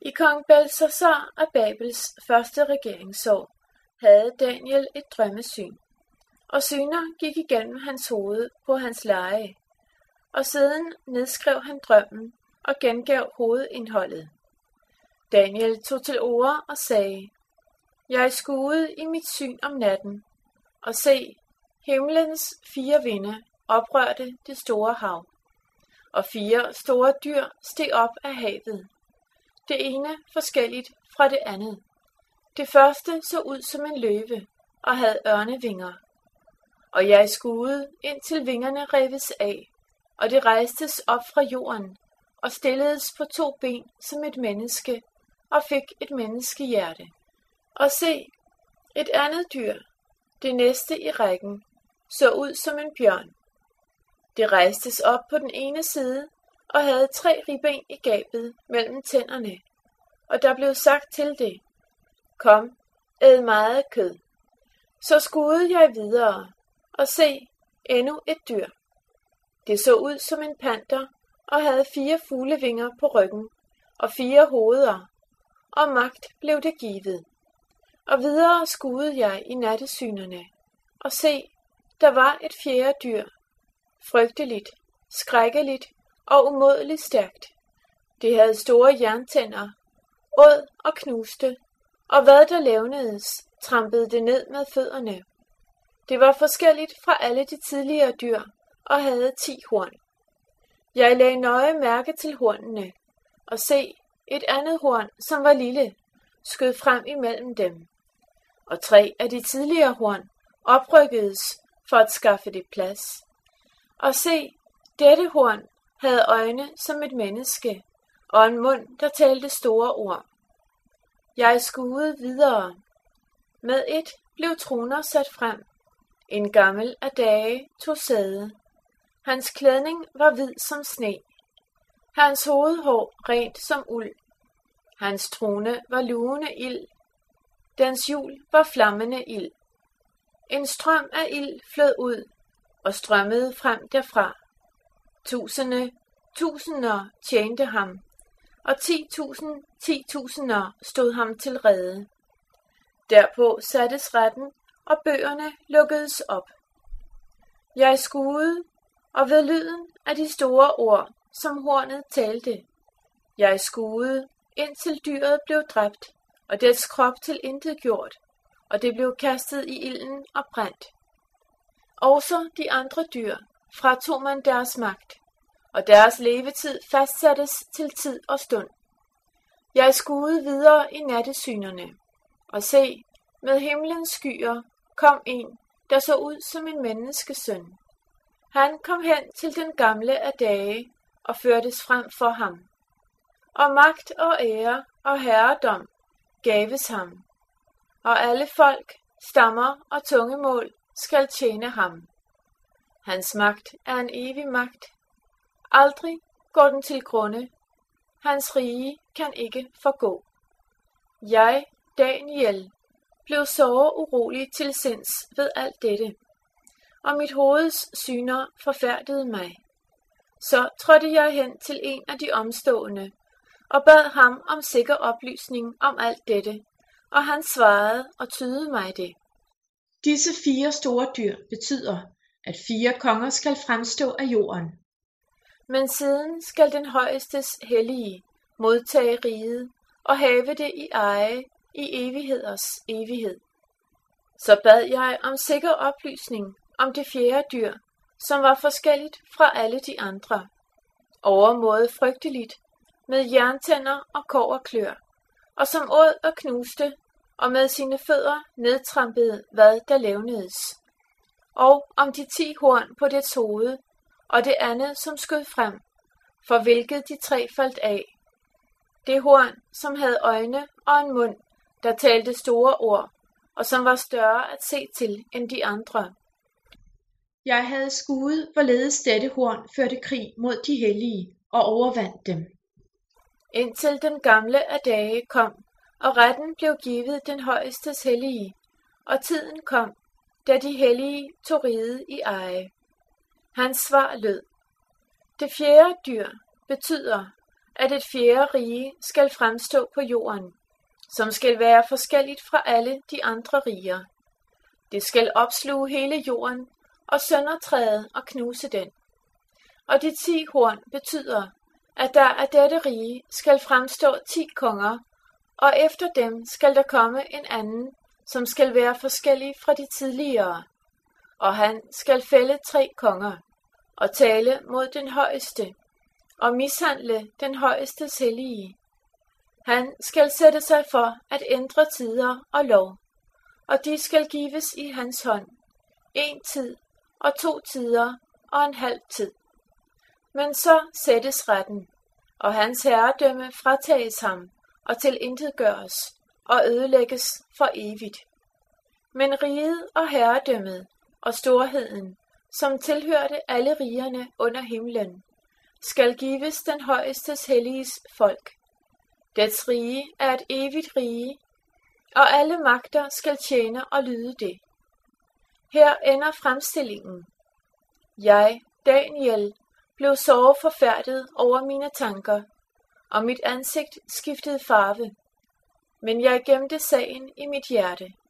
I kong Belshazzar af Babels første regeringsår havde Daniel et drømmesyn, og syner gik igennem hans hoved på hans leje, og siden nedskrev han drømmen og gengav hovedindholdet. Daniel tog til orde og sagde: Jeg skuede i mit syn om natten, og se, himlens 4 vinde oprørte det store hav, og 4 store dyr steg op af havet, det ene forskelligt fra det andet. Det første så ud som en løve og havde ørnevinger, og jeg skuede indtil vingerne reves af, og det rejstes op fra jorden og stilledes på 2 ben som et menneske og fik et menneskehjerte. Og se, et andet dyr, det næste i rækken, så ud som en bjørn. Det rejstes op på den ene side og havde 3 ribben i gabet mellem tænderne, og der blev sagt til det: Kom, æd meget kød. Så skuede jeg videre, og se, endnu et dyr. Det så ud som en panter og havde 4 fuglevinger på ryggen og 4 hoveder, og magt blev det givet. Og videre skuede jeg i nattesynerne, og se, der var et 4. dyr, frygteligt, skrækkeligt og umådeligt stærkt. Det havde store jerntænder, åd og knuste, og hvad der levnedes, trampede det ned med fødderne. Det var forskelligt fra alle de tidligere dyr, og havde 10 horn. Jeg lagde nøje mærke til hornene, og se, et andet horn, som var lille, skød frem imellem dem. Og 3 af de tidligere horn oprykkedes for at skaffe det plads. Og se, dette horn havde øjne som et menneske, og en mund, der talte store ord. Jeg skuede videre. Med et blev troner sat frem. En gammel af dage tog sæde. Hans klædning var hvid som sne. Hans hovedhår rent som uld. Hans trone var lugende ild. Dens hjul var flammende ild. En strøm af ild flød ud og strømmede frem derfra. Tusinder tjente ham, og 10.000 stod ham til rede. Derpå sattes retten, og bøgerne lukkedes op. Jeg skuede, og ved lyden af de store ord, som hornet talte, jeg skuede, indtil dyret blev dræbt, og dets krop tilintetgjort, og det blev kastet i ilden og brændt. Også de andre dyr fratog man deres magt, og deres levetid fastsattes til tid og stund. Jeg skuede videre i nattesynerne, og se, med himlens skyer kom en, der så ud som en menneskesøn. Han kom hen til den gamle af dage og førtes frem for ham. Og magt og ære og herredom gaves ham, og alle folk, stammer og tungemål skal tjene ham. Hans magt er en evig magt. Aldrig går den til grunde. Hans rige kan ikke forgå. Jeg, Daniel, blev såre urolig til sinds ved alt dette, og mit hoveds syner forfærdede mig. Så trådte jeg hen til en af de omstående, og bad ham om sikker oplysning om alt dette, og han svarede og tydede mig det. Disse 4 store dyr betyder, at 4 konger skal fremstå af jorden. Men siden skal den højestes hellige modtage riget og have det i eje i evigheders evighed. Så bad jeg om sikker oplysning om det 4. dyr, som var forskelligt fra alle de andre, overmåde frygteligt, med jerntænder og kobberklør, og som åd og knuste, og med sine fødder nedtrampede, hvad der levnedes, og om de 10 horn på dets hoved, og det andet, som skød frem, for hvilket de 3 faldt af. Det horn, som havde øjne og en mund, der talte store ord, og som var større at se til end de andre. Jeg havde skuet, hvorledes dette horn førte krig mod de hellige og overvandt dem. Indtil den gamle af dage kom, og retten blev givet den højestes hellige, og tiden kom, da de hellige tog riget i eje. Hans svar lød: Det 4. dyr betyder, at et fjerde rige skal fremstå på jorden, som skal være forskelligt fra alle de andre riger. Det skal opsluge hele jorden og søndertræde og knuse den. Og de 10 horn betyder, at der af dette rige skal fremstå 10 konger, og efter dem skal der komme en anden, som skal være forskellig fra de tidligere. Og han skal fælde 3 konger, og tale mod den højeste, og mishandle den højestes hellige. Han skal sætte sig for at ændre tider og lov, og de skal gives i hans hånd, 1 tid og 2 tider og en halv tid. Men så sættes retten, og hans herredømme fratages ham og tilintetgøres og ødelægges for evigt. Men riget og herredømmet og storheden, som tilhørte alle rigerne under himlen, skal gives den højestes helliges folk. Dets rige er et evigt rige, og alle magter skal tjene og lyde det. Her ender fremstillingen. Jeg, Daniel, blev såre forfærdet over mine tanker, og mit ansigt skiftede farve. Men jeg gemte sagen i mit hjerte.